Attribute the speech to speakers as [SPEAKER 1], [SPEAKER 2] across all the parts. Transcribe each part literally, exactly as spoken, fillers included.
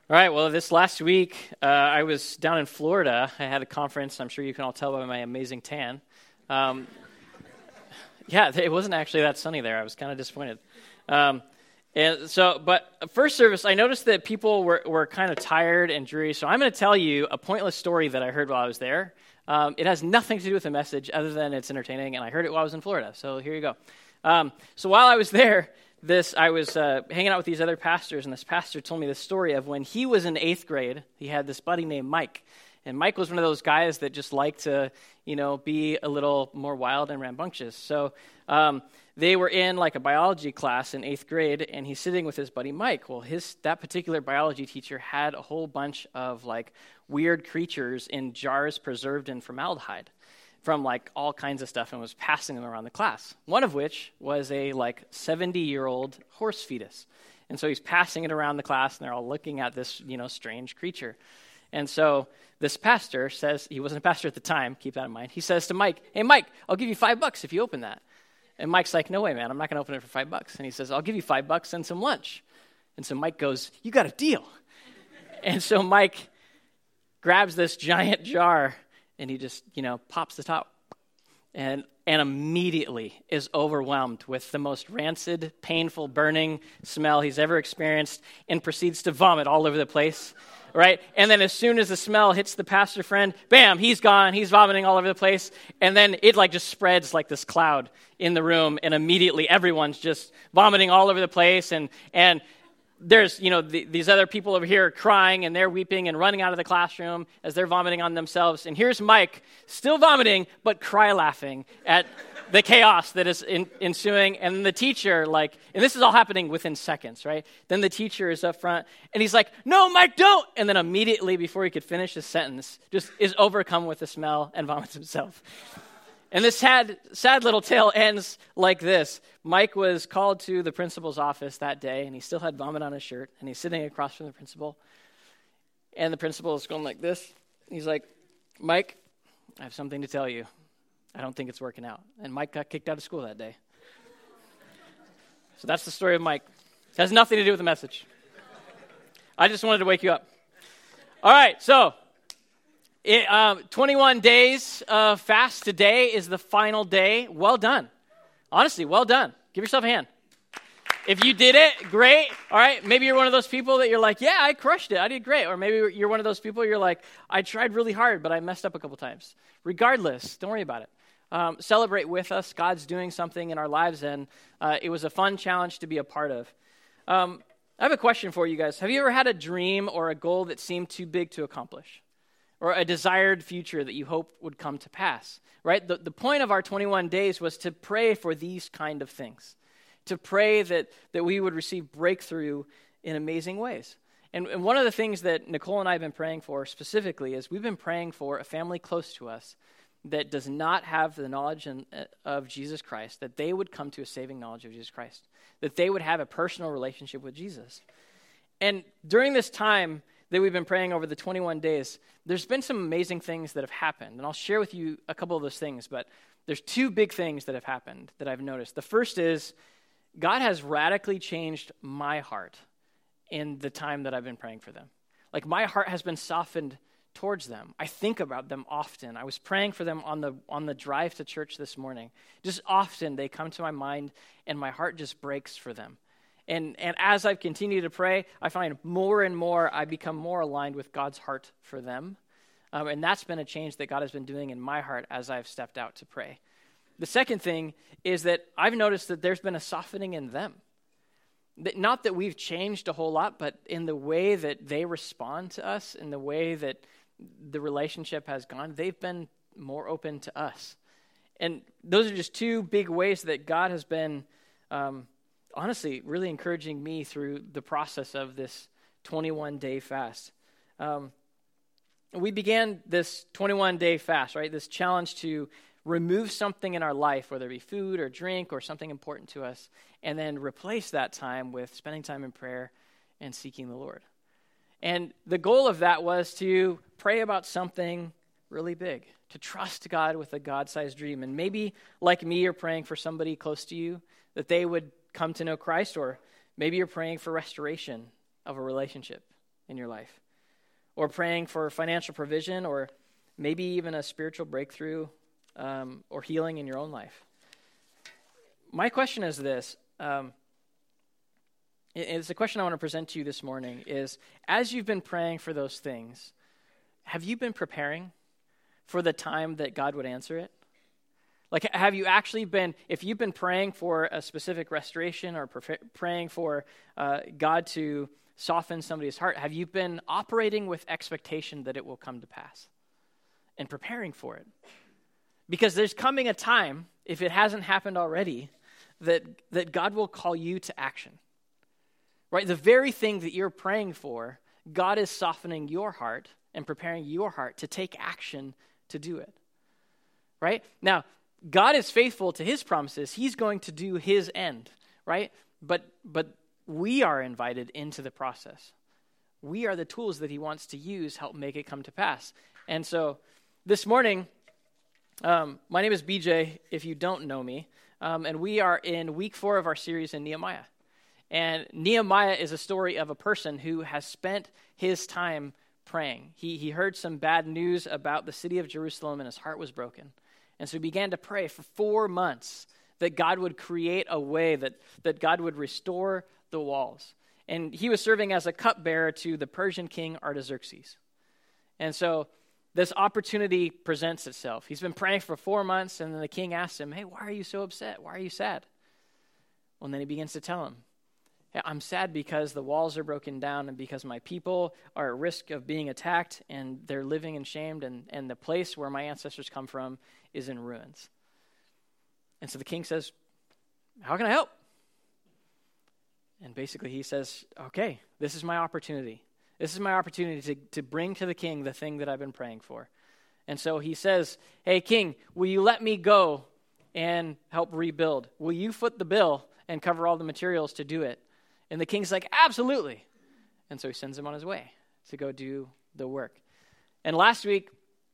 [SPEAKER 1] All right, well, this last week, uh, I was down in Florida. I had a conference. I'm sure you can all tell by my amazing tan. Um, yeah, it wasn't actually that sunny there. I was kind of disappointed. Um, and so, but first service, I noticed that people were, were kind of tired and dreary, so I'm going to tell you a pointless story that I heard while I was there. Um, it has nothing to do with the message other than it's entertaining, and I heard it while I was in Florida, so here you go. Um, so while I was there, This I was uh, hanging out with these other pastors, and this pastor told me the story of when he was in eighth grade. He had this buddy named Mike, and Mike was one of those guys that just liked to, you know, be a little more wild and rambunctious. So um, they were in like a biology class in eighth grade, and he's sitting with his buddy Mike. Well, his that particular biology teacher had a whole bunch of like weird creatures in jars preserved in formaldehyde from like all kinds of stuff, and was passing them around the class. One of which was a like seventy-year-old horse fetus. And so he's passing it around the class, and they're all looking at this, you know, strange creature. And so this pastor says, he wasn't a pastor at the time, keep that in mind. He says to Mike, "Hey, Mike, I'll give you five bucks if you open that." And Mike's like, "No way, man, I'm not going to open it for five bucks." And he says, "I'll give you five bucks and some lunch." And so Mike goes, "You got a deal." And so Mike grabs this giant jar, and he just, you know, pops the top and and immediately is overwhelmed with the most rancid, painful, burning smell he's ever experienced and proceeds to vomit all over the place, right? And then as soon as the smell hits the pastor friend, bam, he's gone. He's vomiting all over the place. And then it like just spreads like this cloud in the room, and immediately everyone's just vomiting all over the place. And and there's, you know, the, these other people over here crying, and they're weeping and running out of the classroom as they're vomiting on themselves. And here's Mike, still vomiting, but cry laughing at the chaos that is in, ensuing. And then the teacher, like, and this is all happening within seconds, right? Then the teacher is up front, and he's like, "No, Mike, don't!" And then immediately, before he could finish his sentence, just is overcome with the smell and vomits himself. And this sad, sad little tale ends like this. Mike was called to the principal's office that day, and he still had vomit on his shirt, and he's sitting across from the principal. And the principal is going like this. He's like, "Mike, I have something to tell you. I don't think it's working out." And Mike got kicked out of school that day. So that's the story of Mike. It has nothing to do with the message. I just wanted to wake you up. All right, so It, um, twenty-one days of fast. Today is the final day. Well done. Honestly, well done. Give yourself a hand. If you did it, great. All right, maybe you're one of those people that you're like, "Yeah, I crushed it. I did great." Or maybe you're one of those people you're like, "I tried really hard, but I messed up a couple times." Regardless, don't worry about it. Um, celebrate with us. God's doing something in our lives, and uh, it was a fun challenge to be a part of. Um, I have a question for you guys. Have you ever had a dream or a goal that seemed too big to accomplish? Or a desired future that you hope would come to pass, right? The, the point of our twenty-one days was to pray for these kind of things, to pray that, that we would receive breakthrough in amazing ways. And, and one of the things that Nicole and I have been praying for specifically is we've been praying for a family close to us that does not have the knowledge in, uh, of Jesus Christ, that they would come to a saving knowledge of Jesus Christ, that they would have a personal relationship with Jesus. And during this time that we've been praying over the twenty-one days, there's been some amazing things that have happened. And I'll share with you a couple of those things, but there's two big things that have happened that I've noticed. The first is God has radically changed my heart in the time that I've been praying for them. Like, my heart has been softened towards them. I think about them often. I was praying for them on the on the drive to church this morning. Just often they come to my mind, and my heart just breaks for them. And and as I've continued to pray, I find more and more I become more aligned with God's heart for them. Um, and that's been a change that God has been doing in my heart as I've stepped out to pray. The second thing is that I've noticed that there's been a softening in them. That, not that we've changed a whole lot, but in the way that they respond to us, in the way that the relationship has gone, they've been more open to us. And those are just two big ways that God has been um, honestly, really encouraging me through the process of this twenty-one day fast. Um, we began this twenty-one day fast, right? This challenge to remove something in our life, whether it be food or drink or something important to us, and then replace that time with spending time in prayer and seeking the Lord. And the goal of that was to pray about something really big, to trust God with a God-sized dream. And maybe, like me, you're praying for somebody close to you, that they would come to know Christ, or maybe you're praying for restoration of a relationship in your life, or praying for financial provision, or maybe even a spiritual breakthrough um, or healing in your own life. My question is this. Um, it's a question I want to present to you this morning is, as you've been praying for those things, have you been preparing for the time that God would answer it? Like, have you actually been, if you've been praying for a specific restoration or pre- praying for uh, God to soften somebody's heart, have you been operating with expectation that it will come to pass and preparing for it? Because there's coming a time, if it hasn't happened already, that, that God will call you to action, right? The very thing that you're praying for, God is softening your heart and preparing your heart to take action to do it, right? Now, God is faithful to his promises. He's going to do his end, right? But but we are invited into the process. We are the tools that he wants to use, help make it come to pass. And so this morning, um, my name is B J, if you don't know me, um, and we are in week four of our series in Nehemiah. And Nehemiah is a story of a person who has spent his time praying. He, he heard some bad news about the city of Jerusalem, and his heart was broken. And so he began to pray for four months that God would create a way, that, that God would restore the walls. And he was serving as a cupbearer to the Persian king Artaxerxes. And so this opportunity presents itself. He's been praying for four months, and then the king asks him, hey, why are you so upset? Why are you sad? Well, and then he begins to tell him, hey, I'm sad because the walls are broken down and because my people are at risk of being attacked and they're living in shame, and, and the place where my ancestors come from is in ruins. And so the king says, how can I help? And basically he says, okay, this is my opportunity. This is my opportunity to, to bring to the king the thing that I've been praying for. And so he says, hey, king, will you let me go and help rebuild? Will you foot the bill and cover all the materials to do it? And the king's like, absolutely. And so he sends him on his way to go do the work. And last week,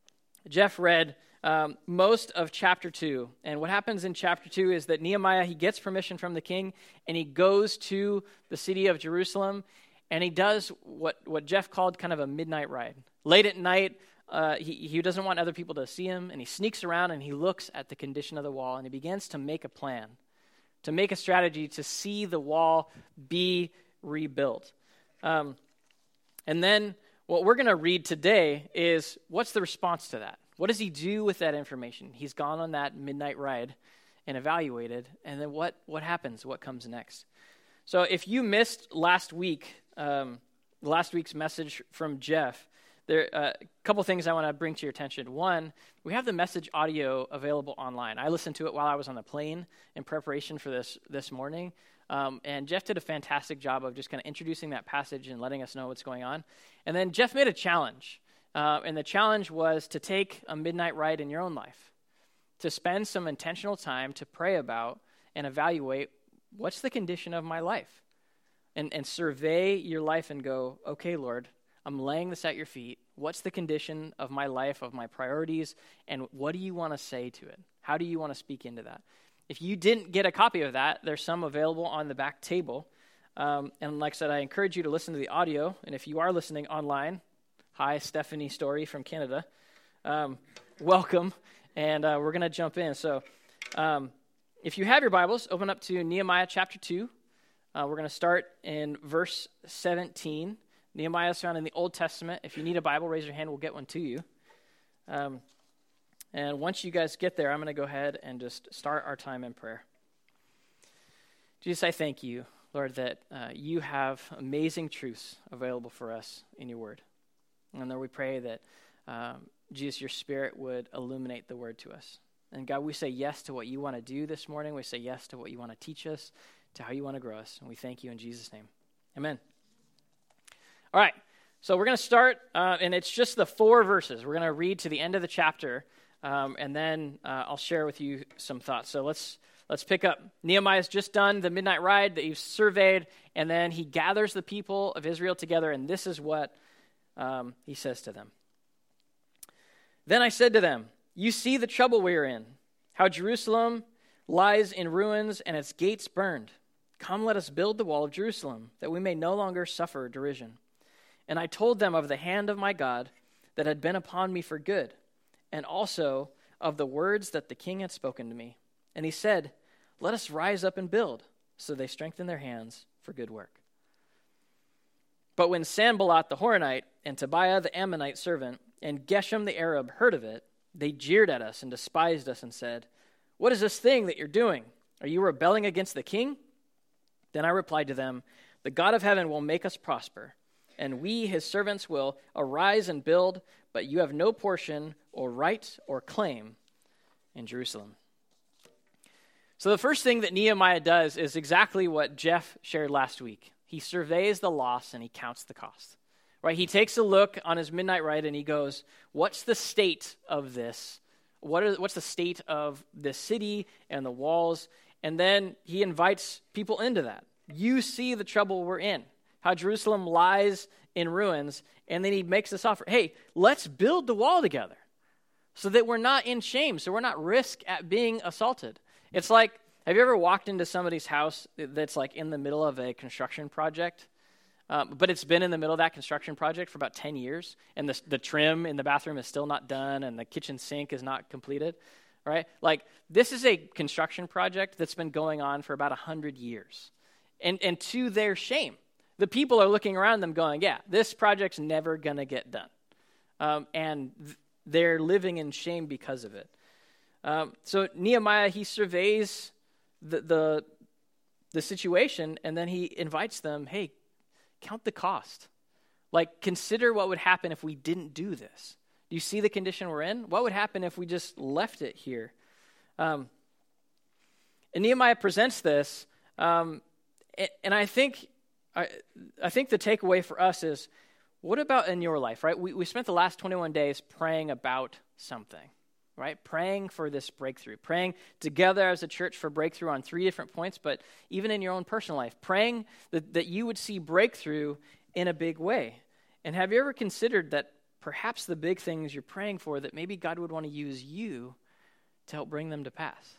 [SPEAKER 1] Jeff read um, most of chapter two. And what happens in chapter two is that Nehemiah, he gets permission from the king, and he goes to the city of Jerusalem, and he does what, what Jeff called kind of a midnight ride. Late at night, uh, he, he doesn't want other people to see him, and he sneaks around, and he looks at the condition of the wall, and he begins to make a plan, to make a strategy to see the wall be rebuilt. Um, and then what we're going to read today is, what's the response to that? What does he do with that information? He's gone on that midnight ride and evaluated, and then what, what happens? What comes next? So if you missed last week, um, last week's message from Jeff, there are uh, a couple things I want to bring to your attention. One, we have the message audio available online. I listened to it while I was on the plane in preparation for this this morning, um, and Jeff did a fantastic job of just kind of introducing that passage and letting us know what's going on. And then Jeff made a challenge, uh, and the challenge was to take a midnight ride in your own life, to spend some intentional time to pray about and evaluate what's the condition of my life, and, and survey your life and go, okay, Lord, I'm laying this at your feet. What's the condition of my life, of my priorities, and what do you want to say to it? How do you want to speak into that? If you didn't get a copy of that, there's some available on the back table. Um, and like I said, I encourage you to listen to the audio. And if you are listening online, hi, Stephanie Story from Canada. Um, welcome. And uh, we're going to jump in. So um, if you have your Bibles, open up to Nehemiah chapter two. Uh, we're going to start in verse seventeen. Nehemiah is found in the Old Testament. If you need a Bible, raise your hand. We'll get one to you. Um, and once you guys get there, I'm going to go ahead and just start our time in prayer. Jesus, I thank you, Lord, that uh, you have amazing truths available for us in your word. And Lord, we pray that, um, Jesus, your Spirit would illuminate the word to us. And God, we say yes to what you want to do this morning. We say yes to what you want to teach us, to how you want to grow us. And we thank you in Jesus' name. Amen. All right, so we're going to start, uh, and it's just the four verses. We're going to read to the end of the chapter, um, and then uh, I'll share with you some thoughts. So let's let's pick up. Nehemiah's just done the midnight ride that he's surveyed, and then he gathers the people of Israel together, and this is what um, he says to them. Then I said to them, you see the trouble we are in, how Jerusalem lies in ruins and its gates burned. Come, let us build the wall of Jerusalem, that we may no longer suffer derision. And I told them of the hand of my God that had been upon me for good, and also of the words that the king had spoken to me. And he said, let us rise up and build. So they strengthened their hands for good work. But when Sanballat the Horonite and Tobiah the Ammonite servant and Geshem the Arab heard of it, they jeered at us and despised us and said, what is this thing that you're doing? Are you rebelling against the king? Then I replied to them, the God of heaven will make us prosper, and we, his servants, will arise and build, but you have no portion or right or claim in Jerusalem. So the first thing that Nehemiah does is exactly what Jeff shared last week. He surveys the loss and he counts the cost. Right? He takes a look on his midnight ride and he goes, what's the state of this? What are, what's the state of this city and the walls? And then he invites people into that. You see the trouble we're in, how Jerusalem lies in ruins, and then he makes this offer. Hey, let's build the wall together so that we're not in shame, so we're not risk at being assaulted. It's like, have you ever walked into somebody's house that's like in the middle of a construction project, um, but it's been in the middle of that construction project for about ten years, and the, the trim in the bathroom is still not done, and the kitchen sink is not completed, right? Like, this is a construction project that's been going on for about one hundred years. And, and to their shame, the people are looking around them going, yeah, this project's never going to get done. Um, and th- they're living in shame because of it. Um, so Nehemiah, he surveys the, the the situation, and then he invites them, hey, count the cost. Like, consider what would happen if we didn't do this. Do you see the condition we're in? What would happen if we just left it here? Um, and Nehemiah presents this, um, and, and I think I, I think the takeaway for us is, what about in your life, right? We, we spent the last twenty-one days praying about something. Right? Praying for this breakthrough, praying together as a church for breakthrough on three different points, but even in your own personal life, praying that, that you would see breakthrough in a big way. And have you ever considered that perhaps the big things you're praying for, that maybe God would want to use you to help bring them to pass?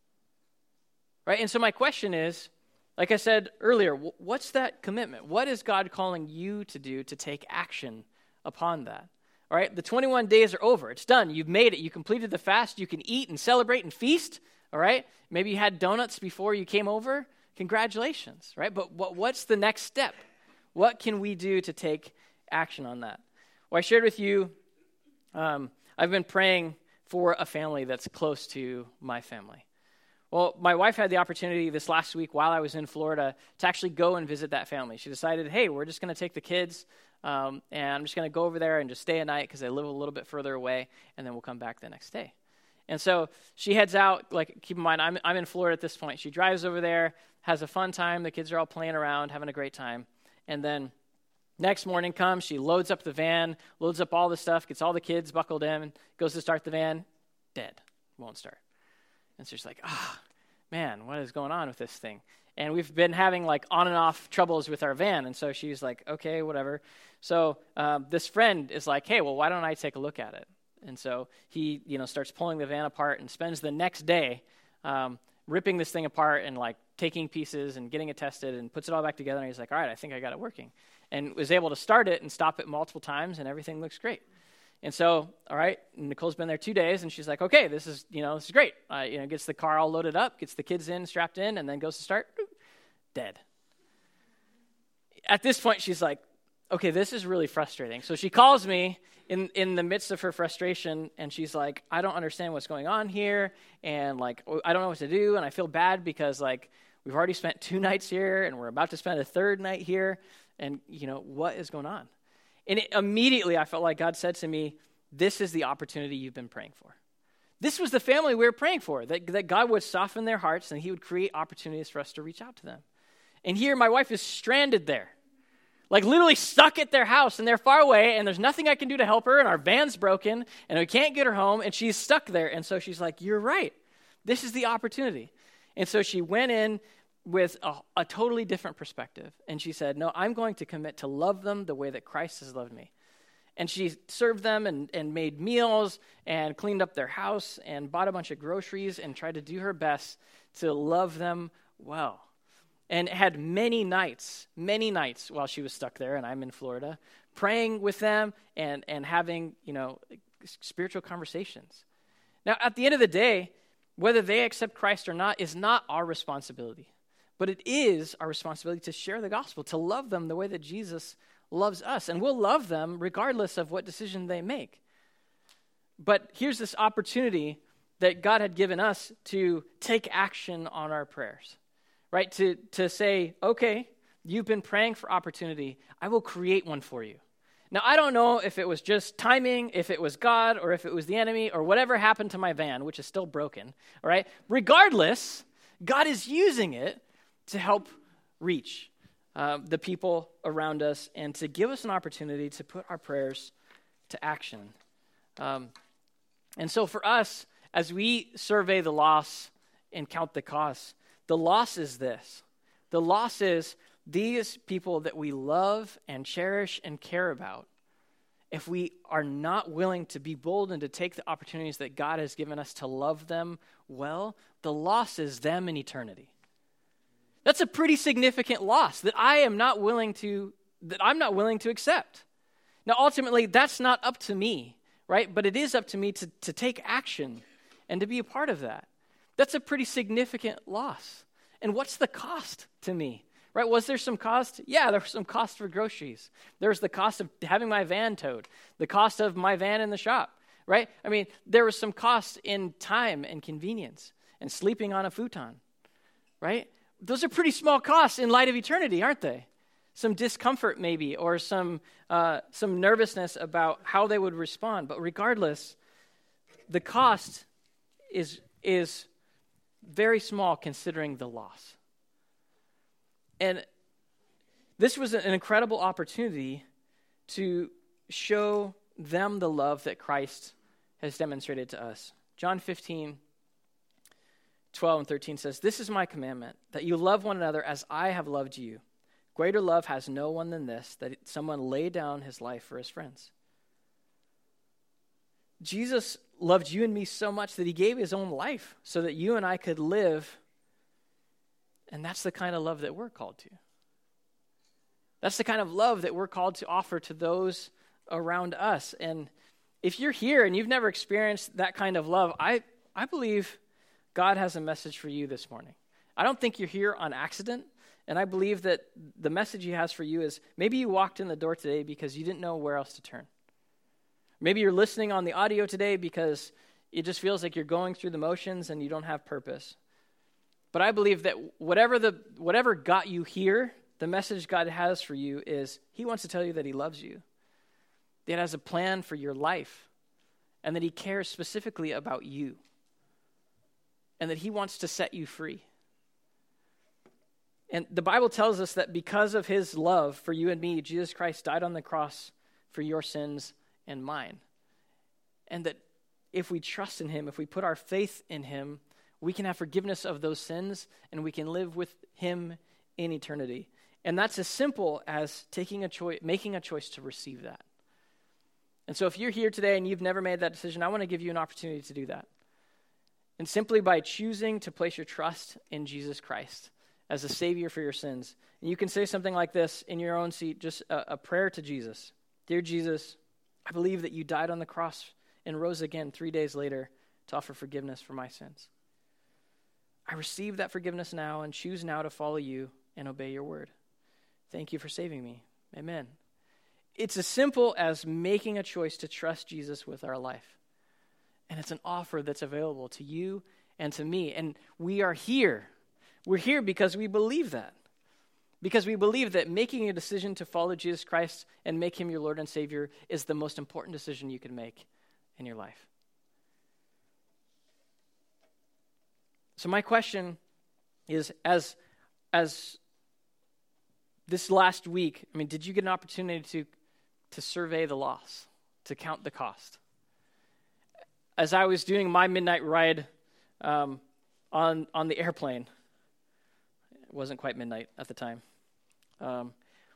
[SPEAKER 1] Right? And so my question is, like I said earlier, what's that commitment? What is God calling you to do to take action upon that? All right, the twenty-one days are over. It's done. You've made it. You completed the fast. You can eat and celebrate and feast. All right, maybe you had donuts before you came over. Congratulations, right? But what, what's the next step? What can we do to take action on that? Well, I shared with you, um, I've been praying for a family that's close to my family. Well, my wife had the opportunity this last week while I was in Florida to actually go and visit that family. She decided, hey, we're just going to take the kids, um, and I'm just going to go over there and just stay a night because they live a little bit further away, and then we'll come back the next day. And so she heads out. Like, keep in mind, I'm I'm in Florida at this point. She drives over there, has a fun time. The kids are all playing around, having a great time. And then next morning comes, she loads up the van, loads up all the stuff, gets all the kids buckled in, goes to start the van, dead, won't start. And so she's like, ah, oh, man, what is going on with this thing? And we've been having like on and off troubles with our van. And so she's like, okay, whatever. So um, this friend is like, hey, well, why don't I take a look at it? And so he, you know, starts pulling the van apart and spends the next day um, ripping this thing apart and like taking pieces and getting it tested and puts it all back together. And he's like, all right, I think I got it working. And was able to start it and stop it multiple times, and everything looks great. And so, all right, Nicole's been there two days, and she's like, okay, this is, you know, this is great. Uh, you know, gets the car all loaded up, gets the kids in, strapped in, and then goes to start, dead. At this point, she's like, okay, this is really frustrating. So she calls me in, in the midst of her frustration, and she's like, I don't understand what's going on here, and, like, I don't know what to do, and I feel bad because, like, we've already spent two nights here, and we're about to spend a third night here, and, you know, what is going on? And it, immediately I felt like God said to me, this is the opportunity you've been praying for. This was the family we were praying for, that, that God would soften their hearts and he would create opportunities for us to reach out to them. And here my wife is stranded there, like literally stuck at their house, and they're far away, and there's nothing I can do to help her, and our van's broken, and we can't get her home, and she's stuck there. And so she's like, you're right. This is the opportunity. And so she went in with a, a totally different perspective. And she said, no, I'm going to commit to love them the way that Christ has loved me. And she served them and, and made meals and cleaned up their house and bought a bunch of groceries and tried to do her best to love them well. And had many nights, many nights while she was stuck there, and I'm in Florida, praying with them and, and having, you know, spiritual conversations. Now, at the end of the day, whether they accept Christ or not is not our responsibility, but it is our responsibility to share the gospel, to love them the way that Jesus loves us, and we'll love them regardless of what decision they make. But here's this opportunity that God had given us to take action on our prayers, right? To, to say, okay, you've been praying for opportunity. I will create one for you. Now, I don't know if it was just timing, if it was God, or if it was the enemy, or whatever happened to my van, which is still broken, all right? Regardless, God is using it to help reach uh, the people around us and to give us an opportunity to put our prayers to action. Um, and so for us, as we survey the loss and count the costs, the loss is this. The loss is these people that we love and cherish and care about, if we are not willing to be bold and to take the opportunities that God has given us to love them well, the loss is them in eternity. That's a pretty significant loss that I am not willing to, that I'm not willing to accept. Now, ultimately, that's not up to me, right? But it is up to me to, to take action and to be a part of that. That's a pretty significant loss. And what's the cost to me? Right? Was there some cost? Yeah, there was some cost for groceries. There was the cost of having my van towed, the cost of my van in the shop, right? I mean, there was some cost in time and convenience and sleeping on a futon, right? Those are pretty small costs in light of eternity, aren't they? Some discomfort maybe, or some uh, some nervousness about how they would respond. But regardless, the cost is is very small considering the loss. And this was an incredible opportunity to show them the love that Christ has demonstrated to us. John fifteen, twelve and thirteen says, "This is my commandment, that you love one another as I have loved you. Greater love has no one than this, that someone lay down his life for his friends." Jesus loved you and me so much that he gave his own life so that you and I could live. And that's the kind of love that we're called to. That's the kind of love that we're called to offer to those around us. And if you're here and you've never experienced that kind of love, I, I believe God has a message for you this morning. I don't think you're here on accident. And I believe that the message he has for you is maybe you walked in the door today because you didn't know where else to turn. Maybe you're listening on the audio today because it just feels like you're going through the motions and you don't have purpose. But I believe that whatever the whatever got you here, the message God has for you is he wants to tell you that he loves you, that he has a plan for your life, and that he cares specifically about you, and that he wants to set you free. And the Bible tells us that because of his love for you and me, Jesus Christ died on the cross for your sins and mine. And that if we trust in him, if we put our faith in him, we can have forgiveness of those sins, and we can live with him in eternity. And that's as simple as taking a choice, making a choice to receive that. And so if you're here today and you've never made that decision, I want to give you an opportunity to do that. And simply by choosing to place your trust in Jesus Christ as a Savior for your sins. And you can say something like this in your own seat, just a, a prayer to Jesus. Dear Jesus, I believe that you died on the cross and rose again three days later to offer forgiveness for my sins. I receive that forgiveness now and choose now to follow you and obey your word. Thank you for saving me. Amen. It's as simple as making a choice to trust Jesus with our life. And it's an offer that's available to you and to me. And we are here. We're here because we believe that. Because we believe that making a decision to follow Jesus Christ and make him your Lord and Savior is the most important decision you can make in your life. So my question is, as as this last week, I mean, did you get an opportunity to, to survey the loss, to count the cost? As I was doing my midnight ride um, on on the airplane, it wasn't quite midnight at the time, um,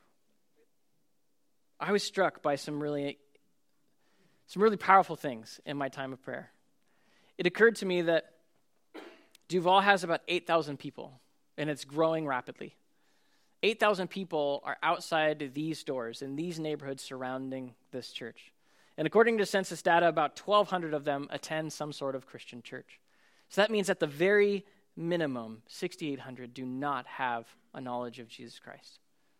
[SPEAKER 1] I was struck by some really, some really powerful things in my time of prayer. It occurred to me that Duval has about eight thousand people, and it's growing rapidly. eight thousand people are outside these doors in these neighborhoods surrounding this church. And according to census data, about twelve hundred of them attend some sort of Christian church. So that means at the very minimum, six thousand eight hundred do not have a knowledge of Jesus Christ.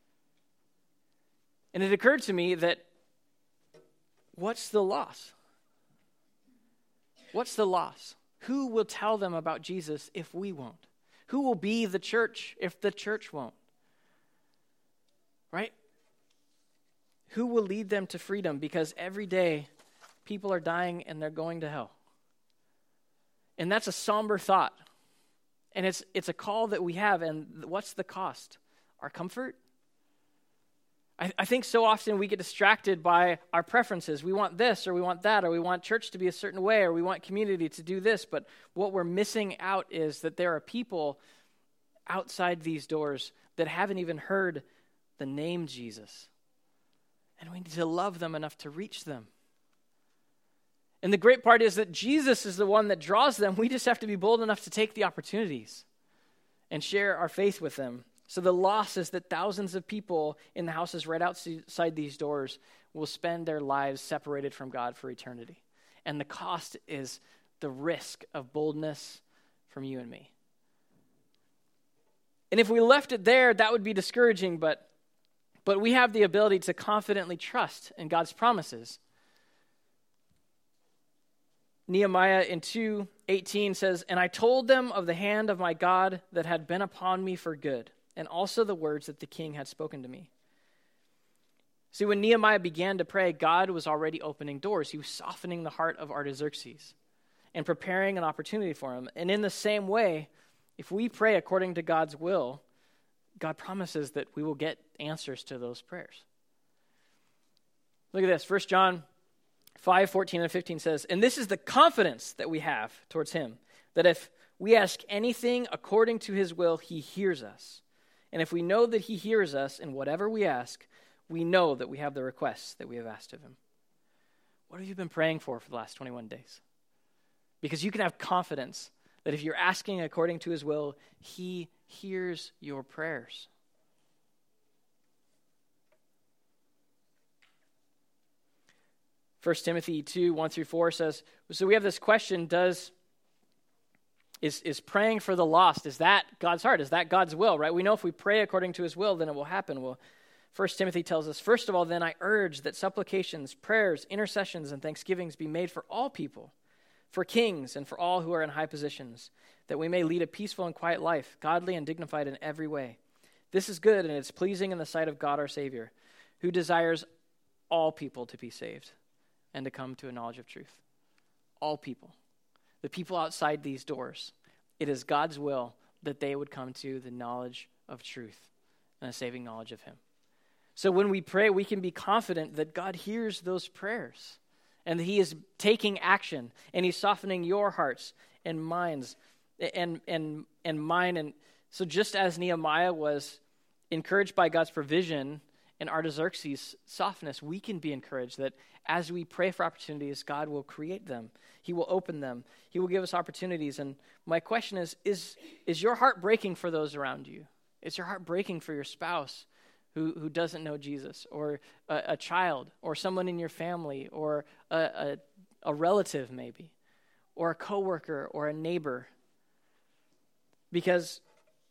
[SPEAKER 1] And it occurred to me that what's the loss? What's the loss? Who will tell them about Jesus if we won't? Who will be the church if the church won't? Right? Who will lead them to freedom? Because every day people are dying and they're going to hell. And that's a somber thought. And it's it's a call that we have. And what's the cost? Our comfort? I, I think so often we get distracted by our preferences. We want this or we want that, or we want church to be a certain way, or we want community to do this. But what we're missing out is that there are people outside these doors that haven't even heard the name Jesus. And we need to love them enough to reach them. And the great part is that Jesus is the one that draws them. We just have to be bold enough to take the opportunities and share our faith with them. So the loss is that thousands of people in the houses right outside these doors will spend their lives separated from God for eternity. And the cost is the risk of boldness from you and me. And if we left it there, that would be discouraging, but, but we have the ability to confidently trust in God's promises. Nehemiah in two eighteen says, "And I told them of the hand of my God that had been upon me for good, and also the words that the king had spoken to me." See, when Nehemiah began to pray, God was already opening doors. He was softening the heart of Artaxerxes and preparing an opportunity for him. And in the same way, if we pray according to God's will, God promises that we will get answers to those prayers. Look at this. First John five, fourteen and fifteen says, "And this is the confidence that we have towards him, that if we ask anything according to his will, he hears us. And if we know that he hears us in whatever we ask, we know that we have the requests that we have asked of him." What have you been praying for for the last twenty-one days? Because you can have confidence that if you're asking according to his will, he hears your prayers. First Timothy two, one through four says, so we have this question, does is, is praying for the lost, is that God's heart? Is that God's will, right? We know if we pray according to his will, then it will happen. Well, First Timothy tells us, "First of all, then I urge that supplications, prayers, intercessions, and thanksgivings be made for all people, for kings and for all who are in high positions, that we may lead a peaceful and quiet life, godly and dignified in every way. This is good and it's pleasing in the sight of God our Savior, who desires all people to be saved and to come to a knowledge of truth." All people. The people outside these doors. It is God's will that they would come to the knowledge of truth and a saving knowledge of him. So when we pray, we can be confident that God hears those prayers and that he is taking action and he's softening your hearts and minds and and and mine. And so just as Nehemiah was encouraged by God's provision and Artaxerxes' softness, we can be encouraged that as we pray for opportunities, God will create them. He will open them. He will give us opportunities. And my question is, is, is your heart breaking for those around you? Is your heart breaking for your spouse who, who doesn't know Jesus, or a, a child, or someone in your family, or a, a, a relative maybe, or a coworker, or a neighbor? Because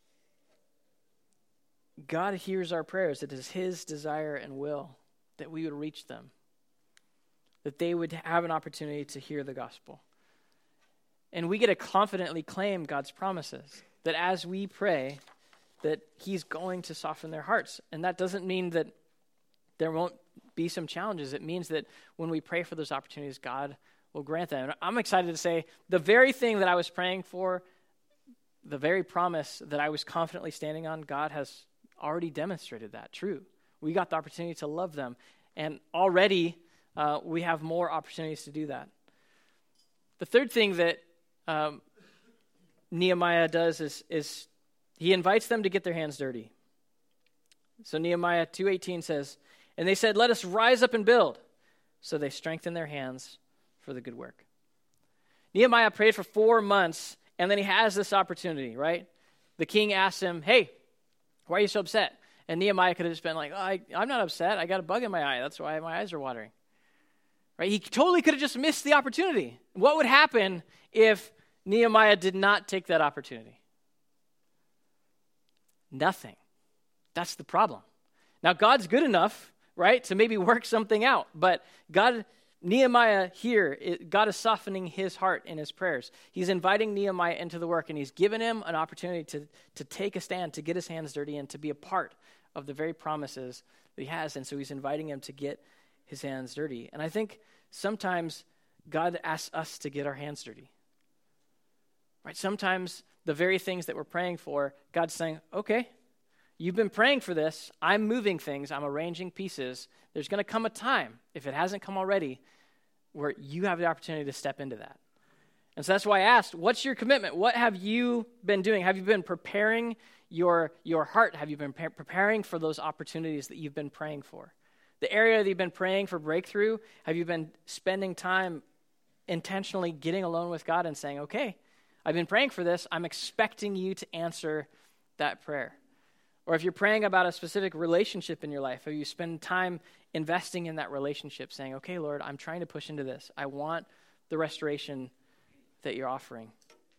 [SPEAKER 1] God hears our prayers. It is his desire and will that we would reach them, that they would have an opportunity to hear the gospel. And we get to confidently claim God's promises, that as we pray, that he's going to soften their hearts. And that doesn't mean that there won't be some challenges. It means that when we pray for those opportunities, God will grant them. And I'm excited to say the very thing that I was praying for, the very promise that I was confidently standing on, God has already demonstrated that true. We got the opportunity to love them, and already uh, we have more opportunities to do that. The third thing that um, Nehemiah does is, is he invites them to get their hands dirty. So Nehemiah two eighteen says, "And they said, 'Let us rise up and build.' So they strengthened their hands for the good work." Nehemiah prayed for four months, and then he has this opportunity, right? The king asks him, "Hey, why are you so upset?" And Nehemiah could have just been like, oh, I, I'm not upset. I got a bug in my eye. That's why my eyes are watering. Right? He totally could have just missed the opportunity. What would happen if Nehemiah did not take that opportunity? Nothing. That's the problem. Now, God's good enough, right, to maybe work something out. But God, Nehemiah here, it, God is softening his heart in his prayers. He's inviting Nehemiah into the work, and he's given him an opportunity to, to take a stand, to get his hands dirty, and to be a part of the very promises that he has. And so he's inviting him to get his hands dirty. And I think sometimes God asks us to get our hands dirty. Right? Sometimes the very things that we're praying for, God's saying, okay, you've been praying for this. I'm moving things. I'm arranging pieces. There's going to come a time, if it hasn't come already, where you have the opportunity to step into that. And so that's why I asked, what's your commitment? What have you been doing? Have you been preparing your, your heart? Have you been pre- preparing for those opportunities that you've been praying for? The area that you've been praying for breakthrough, have you been spending time intentionally getting alone with God and saying, okay, I've been praying for this. I'm expecting you to answer that prayer. Or if you're praying about a specific relationship in your life, have you spent time investing in that relationship, saying, okay, Lord, I'm trying to push into this. I want the restoration that you're offering.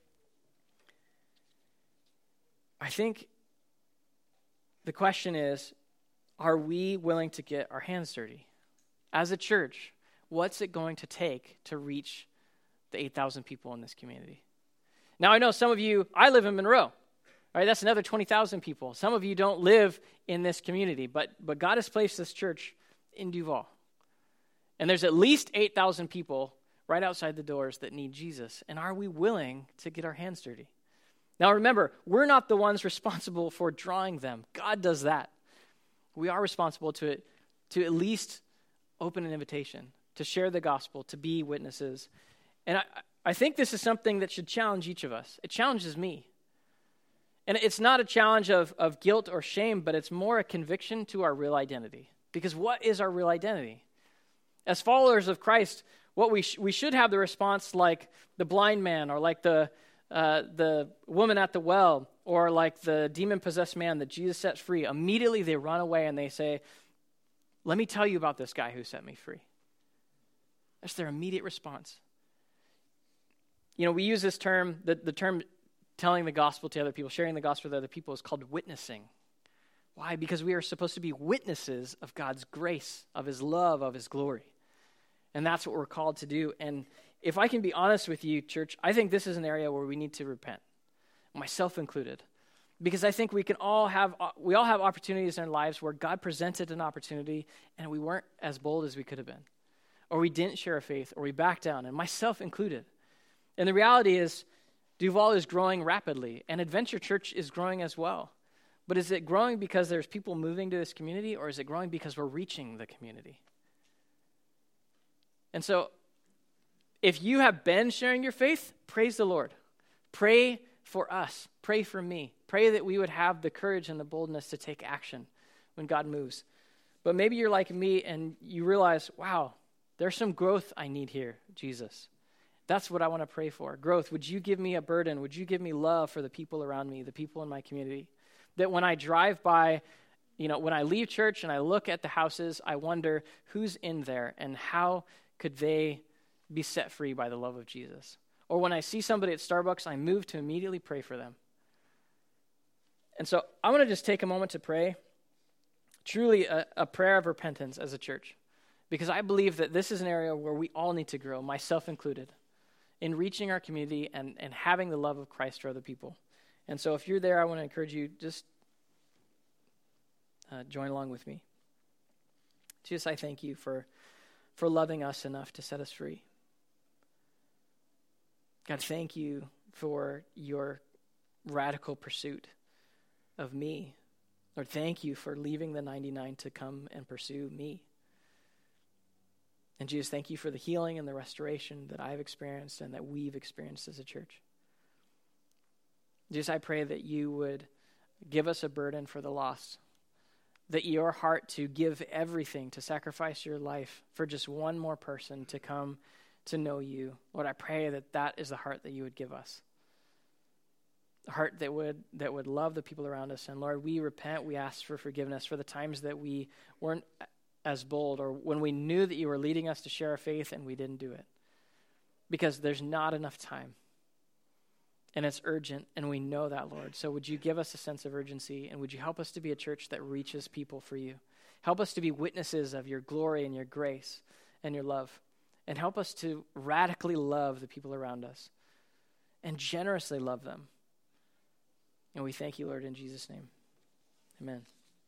[SPEAKER 1] I think the question is, are we willing to get our hands dirty? As a church, what's it going to take to reach the eight thousand people in this community? Now, I know some of you, I live in Monroe. Right, that's another twenty thousand people. Some of you don't live in this community, but, but God has placed this church in Duval. And there's at least eight thousand people right outside the doors that need Jesus. And are we willing to get our hands dirty? Now remember, we're not the ones responsible for drawing them. God does that. We are responsible to, to at least open an invitation, to share the gospel, to be witnesses. And I, I think this is something that should challenge each of us. It challenges me. And it's not a challenge of, of guilt or shame, but it's more a conviction to our real identity. Because what is our real identity? As followers of Christ, what we sh- we should have the response like the blind man, or like the uh, the woman at the well, or like the demon-possessed man that Jesus sets free. Immediately they run away and they say, let me tell you about this guy who set me free. That's their immediate response. You know, we use this term, the, the term telling the gospel to other people, sharing the gospel with other people is called witnessing. Why? Because we are supposed to be witnesses of God's grace, of his love, of his glory. And that's what we're called to do. And if I can be honest with you, church, I think this is an area where we need to repent, myself included. Because I think we can all have, we all have opportunities in our lives where God presented an opportunity and we weren't as bold as we could have been. Or we didn't share our faith, or we backed down, and myself included. And the reality is, Duval is growing rapidly, and Adventure Church is growing as well. But is it growing because there's people moving to this community, or is it growing because we're reaching the community? And so, if you have been sharing your faith, praise the Lord. Pray for us. Pray for me. Pray that we would have the courage and the boldness to take action when God moves. But maybe you're like me, and you realize, wow, there's some growth I need here, Jesus. That's what I want to pray for. Growth. Would you give me a burden? Would you give me love for the people around me, the people in my community? That when I drive by, you know, when I leave church and I look at the houses, I wonder who's in there and how could they be set free by the love of Jesus? Or when I see somebody at Starbucks, I move to immediately pray for them. And so I want to just take a moment to pray, truly a, a prayer of repentance as a church, because I believe that this is an area where we all need to grow, myself included, in reaching our community and, and having the love of Christ for other people. And so if you're there, I want to encourage you, just uh, join along with me. Jesus, I thank you for, for loving us enough to set us free. God, thank you for your radical pursuit of me. Lord, thank you for leaving the ninety-nine to come and pursue me. And Jesus, thank you for the healing and the restoration that I've experienced and that we've experienced as a church. Jesus, I pray that you would give us a burden for the lost, that your heart to give everything, to sacrifice your life for just one more person to come to know you. Lord, I pray that that is the heart that you would give us. a heart that would that would love the people around us. And Lord, we repent, we ask for forgiveness for the times that we weren't as bold, or when we knew that you were leading us to share our faith and we didn't do it. Because there's not enough time. And it's urgent, and we know that, Lord. So would you give us a sense of urgency, and would you help us to be a church that reaches people for you? Help us to be witnesses of your glory and your grace and your love. And help us to radically love the people around us and generously love them. And we thank you, Lord, in Jesus' name. Amen.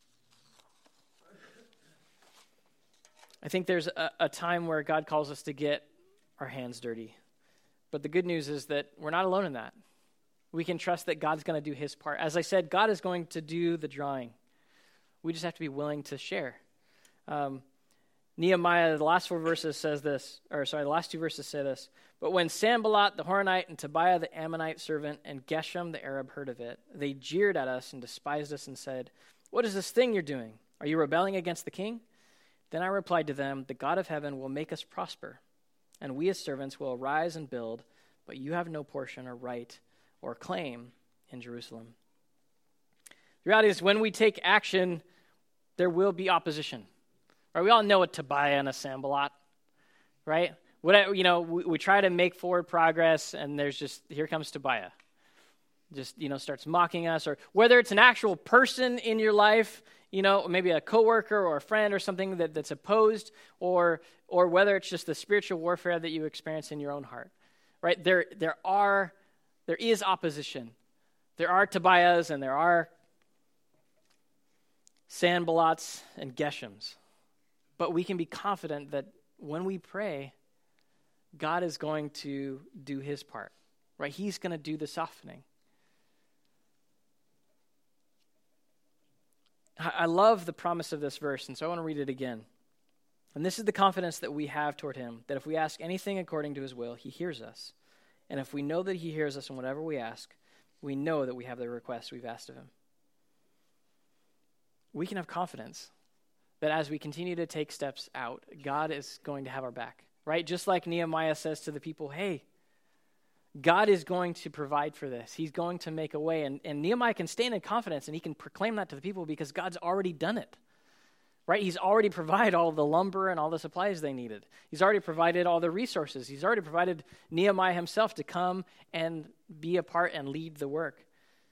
[SPEAKER 1] I think there's a, a time where God calls us to get our hands dirty. But the good news is that we're not alone in that. We can trust that God's going to do his part. As I said, God is going to do the drawing. We just have to be willing to share. Um, Nehemiah, the last four verses says this, or sorry, the last two verses say this. But when Sanballat the Horonite and Tobiah the Ammonite servant and Geshem the Arab heard of it, they jeered at us and despised us and said, "What is this thing you're doing? Are you rebelling against the king?" Then I replied to them, "The God of heaven will make us prosper, and we as servants will arise and build, but you have no portion or right or claim in Jerusalem." The reality is, when we take action, there will be opposition. Right? We all know a Tobiah and a Sanballat, right? What, you know, we, we try to make forward progress, and there's just, here comes Tobiah. Just, you know, starts mocking us, or whether it's an actual person in your life, you know, maybe a coworker or a friend or something that, that's opposed, or or whether it's just the spiritual warfare that you experience in your own heart, right? There, there are, there is opposition. There are Tobiahs and there are Sanballats and Geshems. But we can be confident that when we pray, God is going to do his part, right? He's going to do the softening. I love the promise of this verse, and so I want to read it again. And this is the confidence that we have toward him, that if we ask anything according to his will, he hears us. And if we know that he hears us in whatever we ask, we know that we have the request we've asked of him. We can have confidence that as we continue to take steps out, God is going to have our back, right? Just like Nehemiah says to the people, hey, God is going to provide for this. He's going to make a way. And, and Nehemiah can stand in confidence, and he can proclaim that to the people because God's already done it, right? He's already provided all the lumber and all the supplies they needed. He's already provided all the resources. He's already provided Nehemiah himself to come and be a part and lead the work.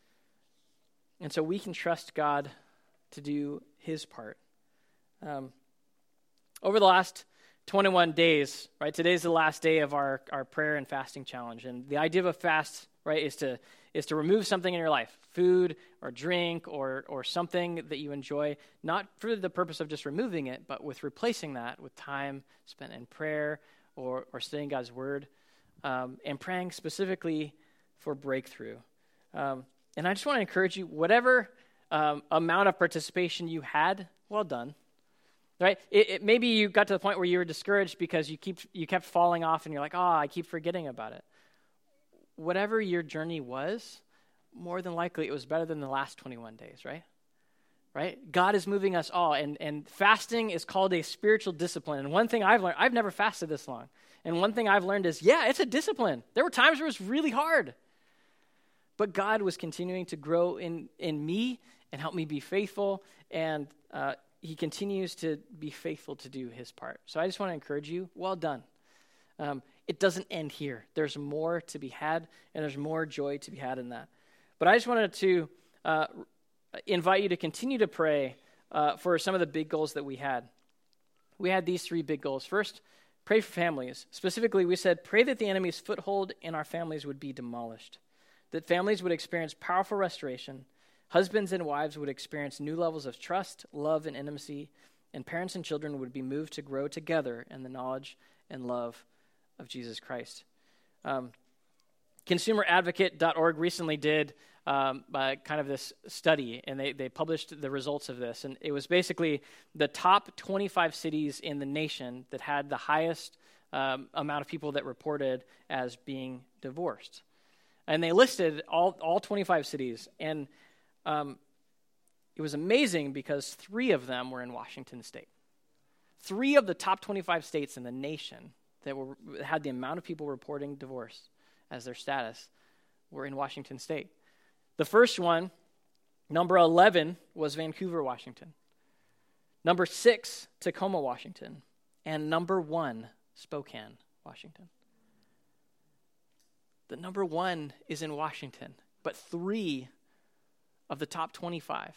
[SPEAKER 1] And so we can trust God to do his part. Um, over the last twenty-one days, right? Today's the last day of our, our prayer and fasting challenge. And the idea of a fast, right, is to is to remove something in your life, food or drink or or something that you enjoy, not for the purpose of just removing it, but with replacing that with time spent in prayer or, or studying God's word, um, and praying specifically for breakthrough. Um, and I just want to encourage you, whatever um, amount of participation you had, well done. Right? It, it, maybe you got to the point where you were discouraged because you keep you kept falling off and you're like, oh, I keep forgetting about it. Whatever your journey was, more than likely it was better than the last twenty-one days, right? Right? God is moving us all, and, and fasting is called a spiritual discipline. And one thing I've learned, I've never fasted this long. And one thing I've learned is, yeah, it's a discipline. There were times where it was really hard. But God was continuing to grow in, in me and help me be faithful, and uh he continues to be faithful to do his part. So I just want to encourage you, well done. Um, it doesn't end here. There's more to be had, and there's more joy to be had in that. But I just wanted to uh, invite you to continue to pray uh, for some of the big goals that we had. We had these three big goals. First, pray for families. Specifically, we said, pray that the enemy's foothold in our families would be demolished, that families would experience powerful restoration. Husbands and wives would experience new levels of trust, love, and intimacy, and parents and children would be moved to grow together in the knowledge and love of Jesus Christ. Um, consumer advocate dot org recently did um, uh, kind of this study, and they, they published the results of this. And it was basically the top twenty-five cities in the nation that had the highest um, amount of people that reported as being divorced. And they listed all, all twenty-five cities, and Um, it was amazing because three of them were in Washington State. Three of the top twenty-five states in the nation that were had the amount of people reporting divorce as their status were in Washington State. The first one, number eleven, was Vancouver, Washington. Number six, Tacoma, Washington. And number one, Spokane, Washington. The number one is in Washington, but three of the top twenty-five.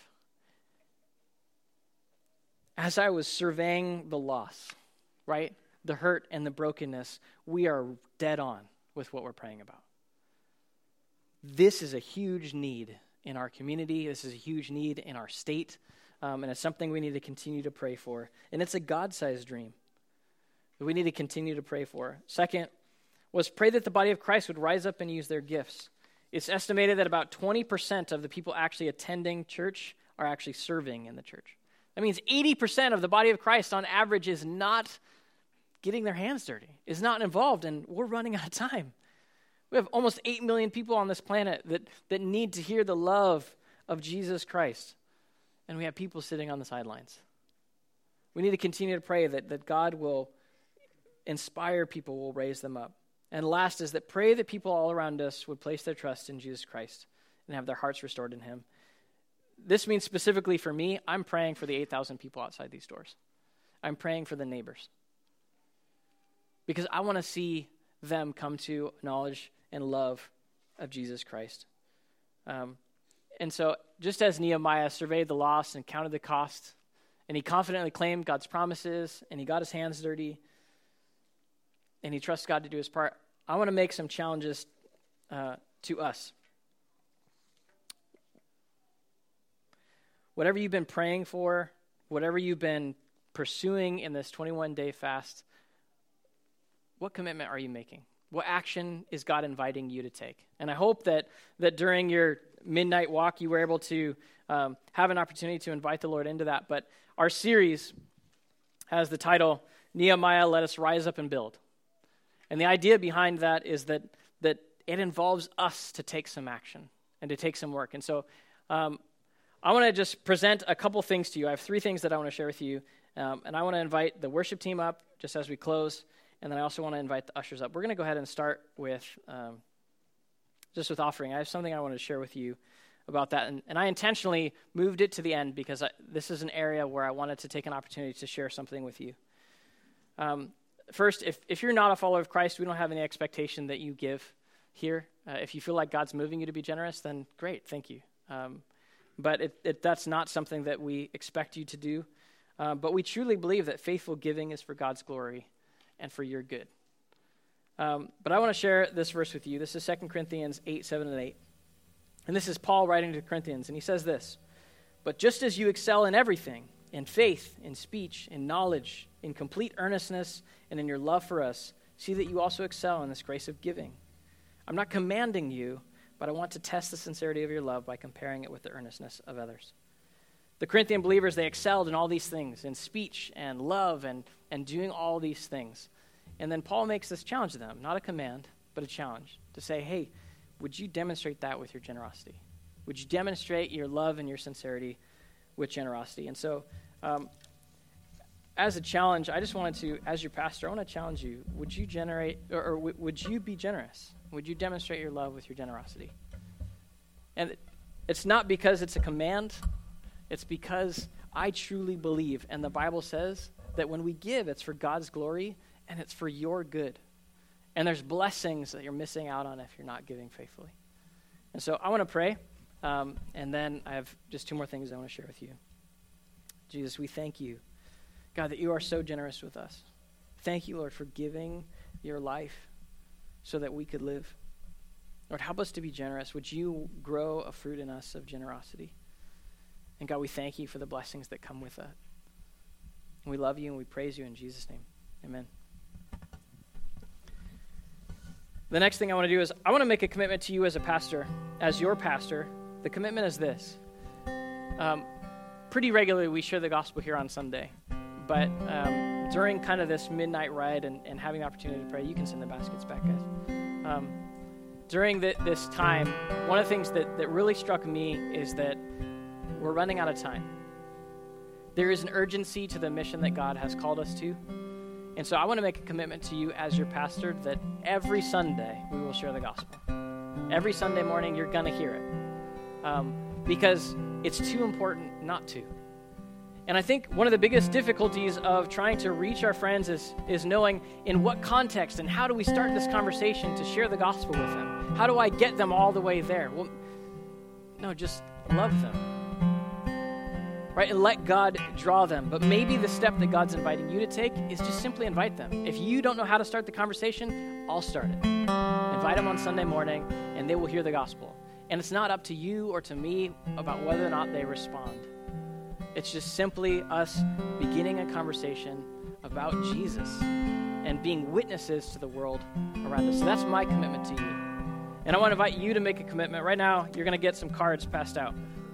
[SPEAKER 1] As I was surveying the loss, right, the hurt and the brokenness, we are dead on with what we're praying about. This is a huge need in our community. This is a huge need in our state, um, and it's something we need to continue to pray for. And it's a God-sized dream that we need to continue to pray for. Second was pray that the body of Christ would rise up and use their gifts. It's estimated that about twenty percent of the people actually attending church are actually serving in the church. That means eighty percent of the body of Christ on average is not getting their hands dirty, is not involved, and we're running out of time. We have almost eight million people on this planet that, that need to hear the love of Jesus Christ, and we have people sitting on the sidelines. We need to continue to pray that, that God will inspire people, will raise them up. And last is that pray that people all around us would place their trust in Jesus Christ and have their hearts restored in him. This means specifically for me, I'm praying for the eight thousand people outside these doors. I'm praying for the neighbors. Because I want to see them come to knowledge and love of Jesus Christ. Um, and so just as Nehemiah surveyed the loss and counted the cost, and he confidently claimed God's promises, and he got his hands dirty, and he trusts God to do his part, I want to make some challenges uh, to us. Whatever you've been praying for, whatever you've been pursuing in this twenty-one day fast, what commitment are you making? What action is God inviting you to take? And I hope that that during your midnight walk, you were able to um, have an opportunity to invite the Lord into that. But our series has the title, Nehemiah, Let Us Rise Up and Build. And the idea behind that is that that it involves us to take some action and to take some work. And so um, I want to just present a couple things to you. I have three things that I want to share with you. Um, and I want to invite the worship team up just as we close. And then I also want to invite the ushers up. We're going to go ahead and start with um, just with offering. I have something I want to share with you about that. And, and I intentionally moved it to the end because I, this is an area where I wanted to take an opportunity to share something with you. Um, first, if, if you're not a follower of Christ, we don't have any expectation that you give here. Uh, if you feel like God's moving you to be generous, then great, thank you. Um, but it, it, that's not something that we expect you to do. Uh, but we truly believe that faithful giving is for God's glory and for your good. Um, but I want to share this verse with you. This is Second Corinthians eight, seven, and eight. And this is Paul writing to the Corinthians, and he says this, "But just as you excel in everything, in faith, in speech, in knowledge, in complete earnestness, and in your love for us, see that you also excel in this grace of giving. I'm not commanding you, but I want to test the sincerity of your love by comparing it with the earnestness of others." The Corinthian believers, they excelled in all these things, in speech and love and, and doing all these things. And then Paul makes this challenge to them, not a command, but a challenge, to say, hey, would you demonstrate that with your generosity? Would you demonstrate your love and your sincerity with generosity? And so um, as a challenge, I just wanted to, as your pastor, I want to challenge you, would you generate, or, or w- would you be generous? Would you demonstrate your love with your generosity? And it's not because it's a command. It's because I truly believe, and the Bible says that when we give, it's for God's glory and it's for your good. And there's blessings that you're missing out on if you're not giving faithfully. And so I want to pray, um, and then I have just two more things I want to share with you. Jesus, we thank you, God, that you are so generous with us. Thank you, Lord, for giving your life so that we could live. Lord, help us to be generous. Would you grow a fruit in us of generosity? And God, we thank you for the blessings that come with that. And we love you and we praise you in Jesus' name. Amen. The next thing I want to do is I want to make a commitment to you as a pastor, as your pastor. The commitment is this. Um, pretty regularly we share the gospel here on Sunday. But um, during kind of this midnight ride and, and having the opportunity to pray, you can send the baskets back, guys. Um, during the, this time, one of the things that, that really struck me is that we're running out of time. There is an urgency to the mission that God has called us to. And so I want to make a commitment to you as your pastor that every Sunday we will share the gospel. Every Sunday morning you're going to hear it. um, because it's too important not to. And I think one of the biggest difficulties of trying to reach our friends is, is knowing in what context and how do we start this conversation to share the gospel with them? How do I get them all the way there? Well, no, just love them. Right? And let God draw them. But maybe the step that God's inviting you to take is just simply invite them. If you don't know how to start the conversation, I'll start it. Invite them on Sunday morning, and they will hear the gospel. And it's not up to you or to me about whether or not they respond. It's just simply us beginning a conversation about Jesus and being witnesses to the world around us. So that's my commitment to you. And I want to invite you to make a commitment. Right now, you're going to get some cards passed out.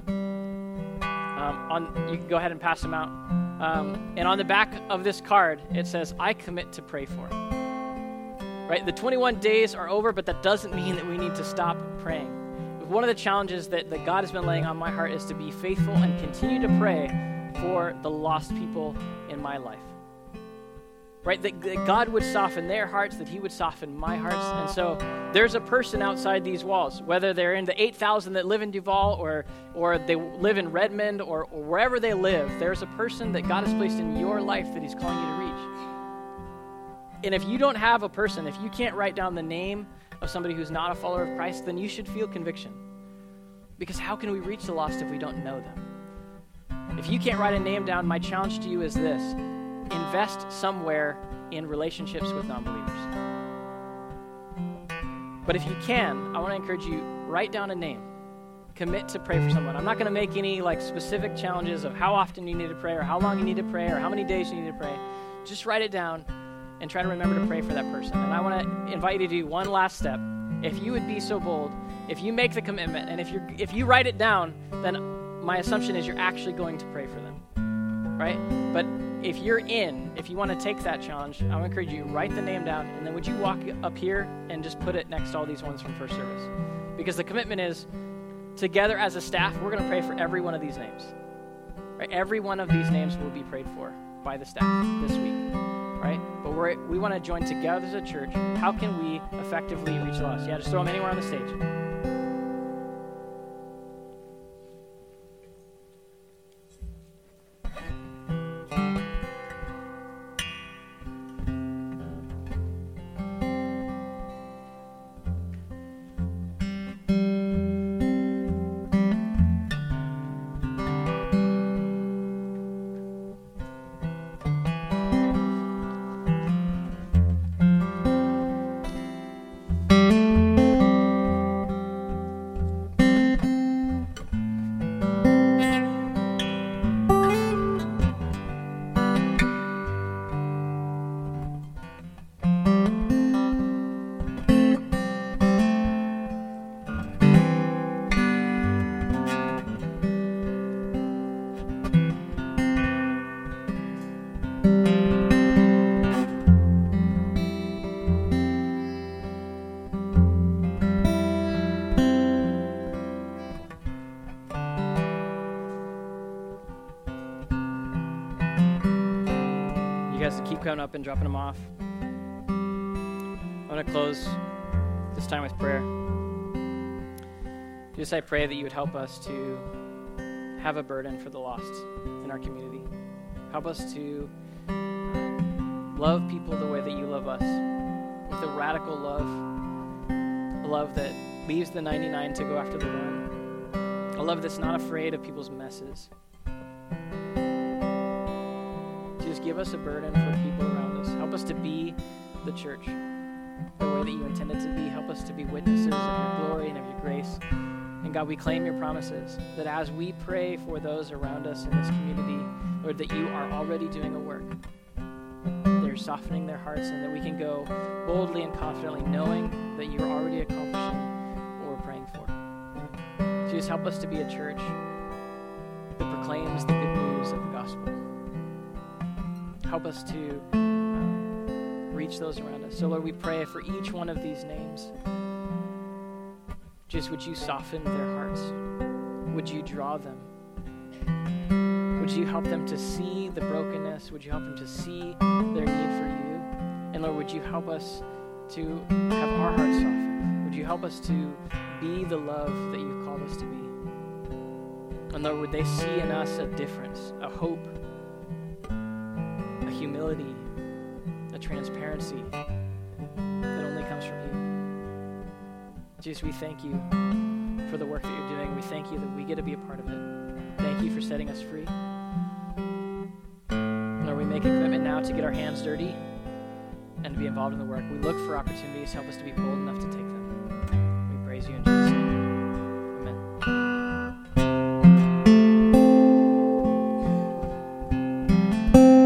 [SPEAKER 1] Um, on, you can go ahead and pass them out. Um, and on the back of this card, it says, I commit to pray for. Right? The twenty-one days are over, but that doesn't mean that we need to stop praying. One of the challenges that, that God has been laying on my heart is to be faithful and continue to pray for the lost people in my life. Right? That, that God would soften their hearts, that he would soften my hearts. And so there's a person outside these walls, whether they're in the eight thousand that live in Duval or or they live in Redmond or, or wherever they live, there's a person that God has placed in your life that he's calling you to reach. And if you don't have a person, if you can't write down the name of somebody who's not a follower of Christ, then you should feel conviction. Because how can we reach the lost if we don't know them? If you can't write a name down, my challenge to you is this: invest somewhere in relationships with non-believers. But if you can, I want to encourage you, write down a name. Commit to pray for someone. I'm not going to make any like specific challenges of how often you need to pray or how long you need to pray or how many days you need to pray. Just write it down and try to remember to pray for that person. And I want to invite you to do one last step. If you would be so bold, if you make the commitment, and if you if you write it down, then my assumption is you're actually going to pray for them, right? But if you're in, if you want to take that challenge, I want to encourage you, write the name down, and then would you walk up here and just put it next to all these ones from first service? Because the commitment is, together as a staff, we're going to pray for every one of these names, right? Every one of these names will be prayed for by the staff this week. Right? But we're, we want to join together as a church. How can we effectively reach the lost? Yeah, just throw them anywhere on the stage. Coming up and dropping them off. I want to close this time with prayer. Jesus, I pray that you would help us to have a burden for the lost in our community. Help us to love people the way that you love us, with a radical love, a love that leaves the ninety-nine to go after the one, a love that's not afraid of people's messes. Just give us a burden for the people around us. Help us to be the church the way that you intended to be. Help us to be witnesses of your glory and of your grace. And God, we claim your promises that as we pray for those around us in this community, Lord, that you are already doing a work. They're softening their hearts, and that we can go boldly and confidently knowing that you're already accomplishing what we're praying for. Jesus, help us to be a church that proclaims the good news of the gospel. Help us to uh, reach those around us. So, Lord, we pray for each one of these names. Just would you soften their hearts? Would you draw them? Would you help them to see the brokenness? Would you help them to see their need for you? And, Lord, would you help us to have our hearts softened? Would you help us to be the love that you've called us to be? And Lord, would they see in us a difference, a hope, a humility, a transparency that only comes from you. Jesus, we thank you for the work that you're doing. We thank you that we get to be a part of it. Thank you for setting us free. Lord, we make a commitment now to get our hands dirty and to be involved in the work. We look for opportunities. Help us to be bold enough to take them.